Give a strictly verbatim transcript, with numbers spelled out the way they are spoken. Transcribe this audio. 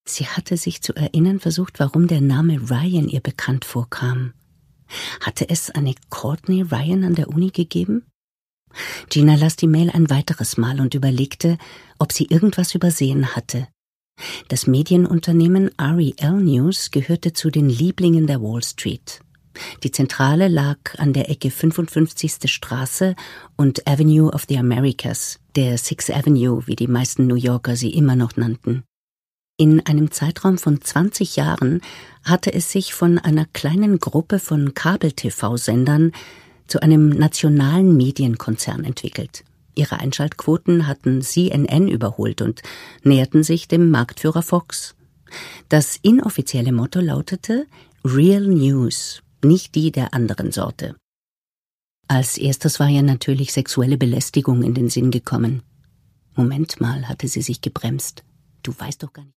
Sie hatte sich zu erinnern versucht, warum der Name Ryan ihr bekannt vorkam. Hatte es eine Courtney Ryan an der Uni gegeben? Gina las die Mail ein weiteres Mal und überlegte, ob sie irgendwas übersehen hatte. Das Medienunternehmen R E L News gehörte zu den Lieblingen der Wall Street. Die Zentrale lag an der Ecke fünfundfünfzigste Straße und Avenue of the Americas, der Sixth Avenue, wie die meisten New Yorker sie immer noch nannten. In einem Zeitraum von zwanzig Jahren hatte es sich von einer kleinen Gruppe von Kabel-T V-Sendern zu einem nationalen Medienkonzern entwickelt. Ihre Einschaltquoten hatten C N N überholt und näherten sich dem Marktführer Fox. Das inoffizielle Motto lautete Real News, nicht die der anderen Sorte. Als erstes war ihr natürlich sexuelle Belästigung in den Sinn gekommen. Moment mal, hatte sie sich gebremst. Du weißt doch gar nicht.